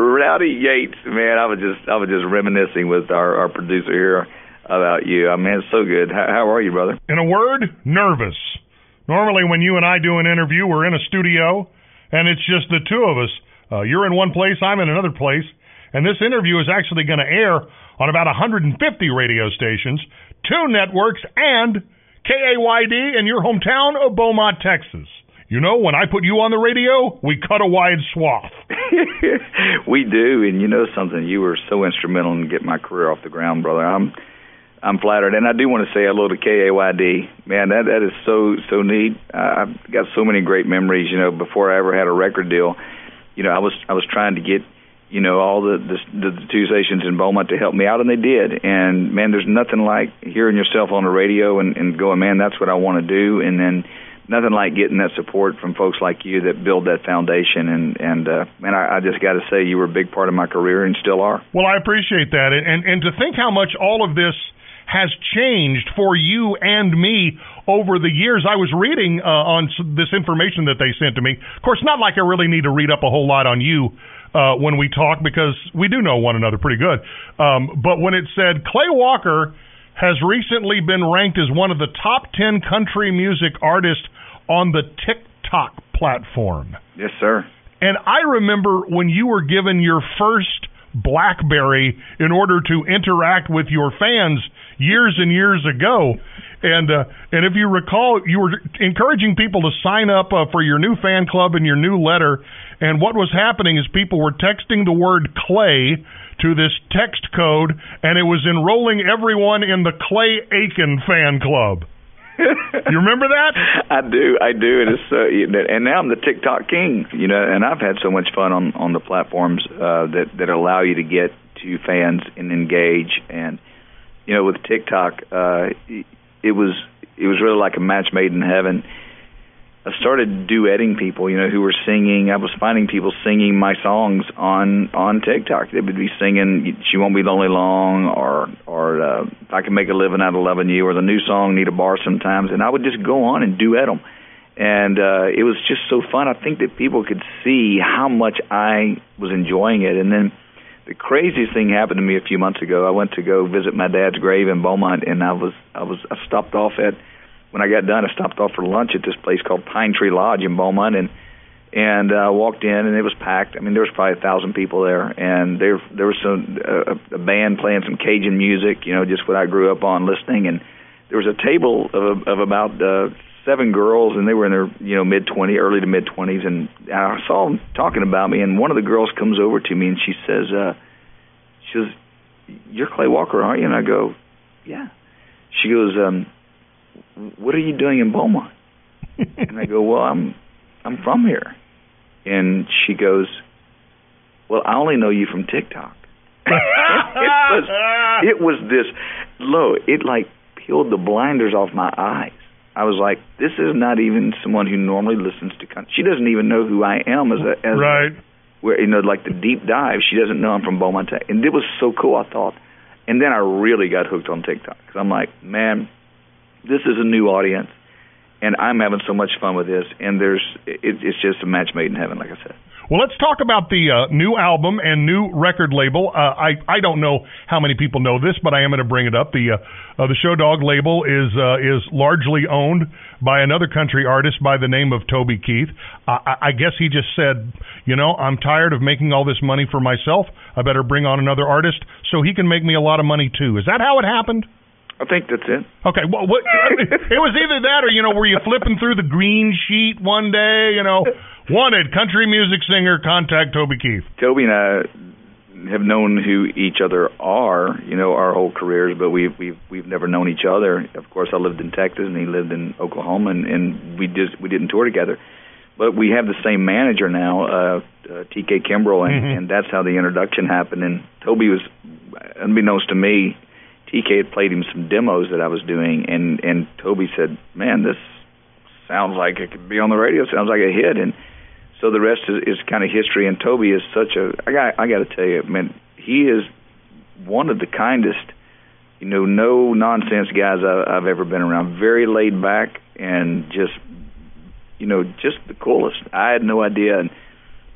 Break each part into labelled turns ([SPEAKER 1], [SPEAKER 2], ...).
[SPEAKER 1] Rowdy Yates, man, I was just reminiscing with our producer here about you. I mean, it's so good. How are you, brother?
[SPEAKER 2] In a word, nervous. Normally when you and I do an interview, we're in a studio, and it's just the two of us. You're in one place, I'm in another place, and this interview is actually going to air on about 150 radio stations, 2 networks, and KAYD in your hometown of Beaumont, Texas. You know, when I put you on the radio, we cut a wide swath.
[SPEAKER 1] We do, and you know something, you were so instrumental in getting my career off the ground, brother. I'm flattered, and I do want to say hello to KAYD. Man, that is so neat. I've got so many great memories. You know, before I ever had a record deal, you know, I was trying to get, you know, all the 2 stations in Beaumont to help me out, and they did. And man, there's nothing like hearing yourself on the radio and going, man, that's what I want to do. And then nothing like getting that support from folks like you that build that foundation. And man, I just got to say, you were a big part of my career and still are.
[SPEAKER 2] Well, I appreciate that, and to think how much all of this has changed for you and me over the years. I was reading on this information that they sent to me. Of course, not like I really need to read up a whole lot on you when we talk, because we do know one another pretty good. But when it said Clay Walker has recently been ranked as one of the top 10 country music artists on the TikTok platform.
[SPEAKER 1] Yes, sir.
[SPEAKER 2] And I remember when you were given your first BlackBerry in order to interact with your fans years and years ago. And if you recall, you were encouraging people to sign up for your new fan club and your new letter. And what was happening is people were texting the word Clay to this text code, and it was enrolling everyone in the Clay Aiken fan club. You remember that?
[SPEAKER 1] I do. And it's and now I'm the TikTok king. You know, and I've had so much fun on the platforms that allow you to get to fans and engage. And you know, with TikTok, it was really like a match made in heaven. I started duetting people, you know, who were singing. I was finding people singing my songs on TikTok. They would be singing "She Won't Be Lonely Long" or "If I Can Make a Living Out of Loving You," or the new song "Need a Bar Sometimes," and I would just go on and duet them. And it was just so fun. I think that people could see how much I was enjoying it. And then the craziest thing happened to me a few months ago. I went to go visit my dad's grave in Beaumont, and I stopped off at. When I got done, I stopped off for lunch at this place called Pine Tree Lodge in Beaumont, and walked in, and it was packed. I mean, there was probably 1,000 people there, and there was a band playing some Cajun music, you know, just what I grew up on listening. And there was a table of about 7 girls, and they were in their, you know, mid-20s, early to mid-20s, and I saw them talking about me. And one of the girls comes over to me, and she says, "You're Clay Walker, aren't you?" And I go, "Yeah." She goes, "What are you doing in Beaumont?" And I go, "Well, I'm from here." And she goes, "Well, I only know you from TikTok." it was this low. It like peeled the blinders off my eyes. I was like, this is not even someone who normally listens to country. She doesn't even know who I am as
[SPEAKER 2] right.
[SPEAKER 1] Where, you know, like the deep dive. She doesn't know I'm from Beaumont, and it was so cool. I thought, and then I really got hooked on TikTok because I'm like, man, this is a new audience, and I'm having so much fun with this, and it's just a match made in heaven, like I said.
[SPEAKER 2] Well, let's talk about the new album and new record label. I don't know how many people know this, but I am going to bring it up. The Show Dog label is largely owned by another country artist by the name of Toby Keith. I guess he just said, you know, I'm tired of making all this money for myself. I better bring on another artist so he can make me a lot of money too. Is that how it happened?
[SPEAKER 1] I think that's it.
[SPEAKER 2] Okay, well, it was either that or, you know, were you flipping through the green sheet one day, you know, wanted country music singer, contact Toby Keith.
[SPEAKER 1] Toby and I have known who each other are, you know, our whole careers, but we've never known each other. Of course, I lived in Texas and he lived in Oklahoma, and we didn't tour together. But we have the same manager now, TK Kimbrell, and that's how the introduction happened. And Toby was, unbeknownst to me, TK had played him some demos that I was doing, and Toby said, man, this sounds like it could be on the radio, sounds like a hit. And so the rest is kind of history, and Toby is such a, I got to tell you, man, he is one of the kindest, you know, no-nonsense guys I've ever been around. Very laid back and just, you know, just the coolest. I had no idea, and he's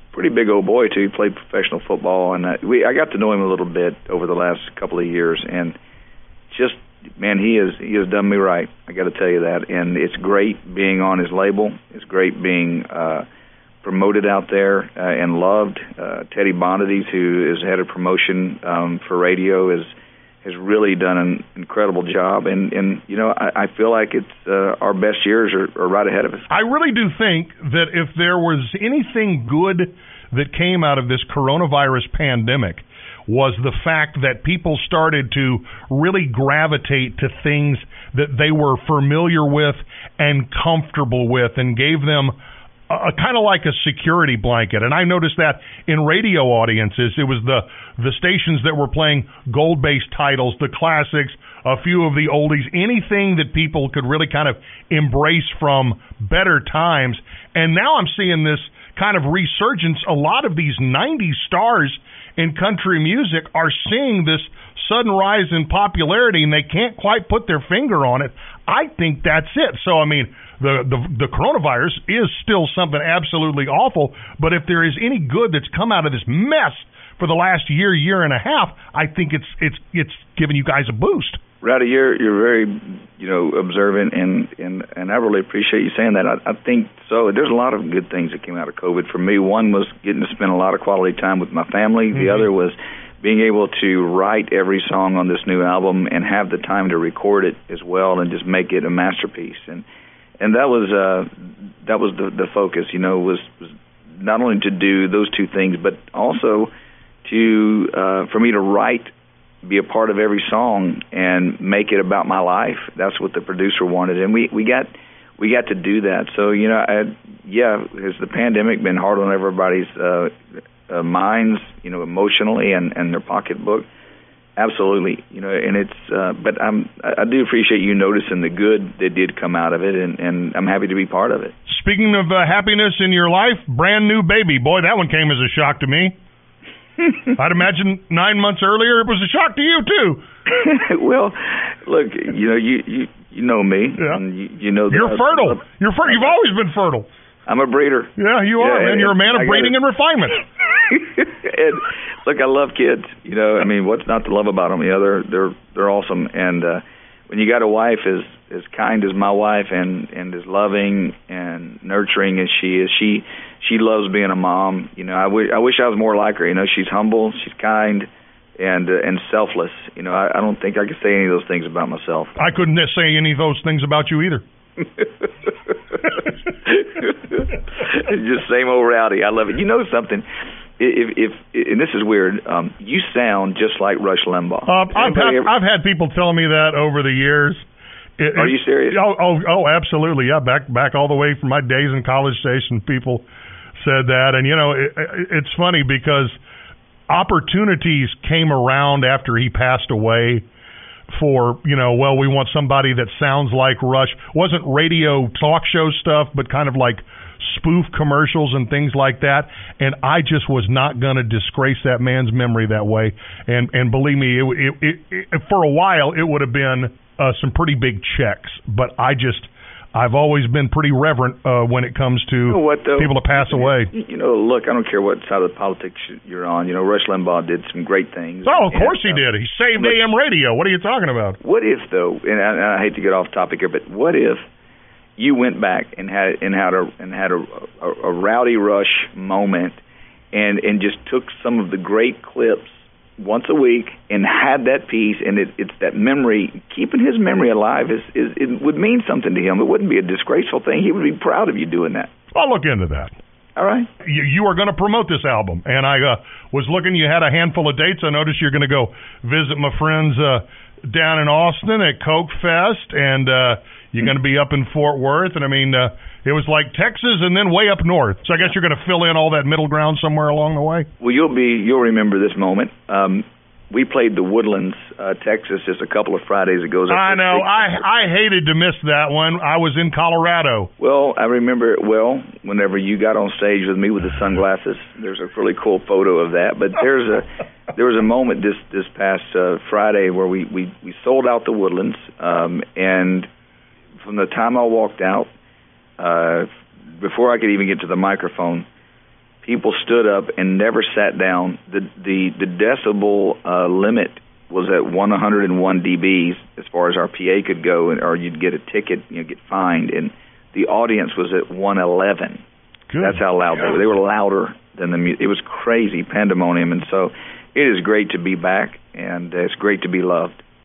[SPEAKER 1] pretty big old boy too. He played professional football, and I got to know him a little bit over the last couple of years, and just, man, he has done me right. I got to tell you that, and it's great being on his label. It's great being promoted out there and loved. Teddy Bonadies, who is head of promotion for radio, has really done an incredible job, and you know, I feel like it's our best years are right ahead of us.
[SPEAKER 2] I really do think that if there was anything good that came out of this coronavirus pandemic, was the fact that people started to really gravitate to things that they were familiar with and comfortable with, and gave them a kind of like a security blanket. And I noticed that in radio audiences. It was the stations that were playing gold-based titles, the classics, a few of the oldies, anything that people could really kind of embrace from better times. And now I'm seeing this kind of resurgence. A lot of these 90s stars in country music are seeing this sudden rise in popularity, and they can't quite put their finger on it. I think that's it. So, I mean, the coronavirus is still something absolutely awful, but if there is any good that's come out of this mess for the last year and a half, I think it's giving you guys a boost.
[SPEAKER 1] Rowdy, you're very, observant, and I really appreciate you saying that. I think so. There's a lot of good things that came out of COVID for me. One was getting to spend a lot of quality time with my family. The other was being able to write every song on this new album and have the time to record it as well and just make it a masterpiece. And that was the focus, was not only to do those two things, but also for me to write, be a part of every song and make it about my life. That's what the producer wanted, and we got to do that. So has the pandemic been hard on everybody's minds, emotionally and their pocketbook? Absolutely, and it's. But I do appreciate you noticing the good that did come out of it, and I'm happy to be part of it.
[SPEAKER 2] Speaking of happiness in your life, brand new baby, boy, that one came as a shock to me. I'd imagine 9 months earlier it was a shock to you too.
[SPEAKER 1] Well, look, you know me, and you know that
[SPEAKER 2] you're fertile. You've always been fertile.
[SPEAKER 1] I'm a breeder.
[SPEAKER 2] Yeah, you are, man. You're a man of breeding and refinement.
[SPEAKER 1] And look, I love kids. What's not to love about them? They're awesome. And when you got a wife as kind as my wife and as loving and nurturing as she is, she loves being a mom. I wish I was more like her. She's humble, she's kind, and selfless. I don't think I could say any of those things about myself.
[SPEAKER 2] I couldn't say any of those things about you either.
[SPEAKER 1] Just same old Rowdy. I love it. You know something? If and this is weird, you sound just like Rush Limbaugh.
[SPEAKER 2] I've had people tell me that over the years.
[SPEAKER 1] Are you serious?
[SPEAKER 2] Oh, absolutely. Yeah, back all the way from my days in College Station, people said that, and it's funny because opportunities came around after he passed away. For, we want somebody that sounds like Rush. Wasn't radio talk show stuff, but kind of like spoof commercials and things like that. And I just was not going to disgrace that man's memory that way. And believe me, it for a while, it would have been some pretty big checks. But I've always been pretty reverent when it comes to people to pass away.
[SPEAKER 1] Look, I don't care what side of the politics you're on. Rush Limbaugh did some great things.
[SPEAKER 2] Oh, of course he did. He saved AM radio. What are you talking about?
[SPEAKER 1] What if, though, and I hate to get off topic here, but what if you went back and had a Rowdy Rush moment and just took some of the great clips once a week and had that piece, and it's that memory, keeping his memory alive it would mean something to him. It wouldn't be a disgraceful thing. He would be proud of you doing that.
[SPEAKER 2] I'll look into that.
[SPEAKER 1] All right.
[SPEAKER 2] You are going to promote this album, and I was looking. You had a handful of dates. I noticed you're going to go visit my friends down in Austin at Coke Fest, and you're going to be up in Fort Worth, and it was like Texas and then way up north. So I guess you're going to fill in all that middle ground somewhere along the way.
[SPEAKER 1] Well, you'll remember this moment. We played the Woodlands, Texas, just a couple of Fridays ago.
[SPEAKER 2] I know. I hated to miss that one. I was in Colorado.
[SPEAKER 1] Well, I remember it well whenever you got on stage with me with the sunglasses. There's a really cool photo of that. But there was a moment this past Friday where we sold out the Woodlands, and from the time I walked out, before I could even get to the microphone, people stood up and never sat down. The decibel limit was at 101 dBs as far as our PA could go, or you'd get a ticket, get fined, and the audience was at 111.
[SPEAKER 2] Good.
[SPEAKER 1] That's how loud they were. They were louder than the music. It was crazy pandemonium, and so it is great to be back, and it's great to be loved.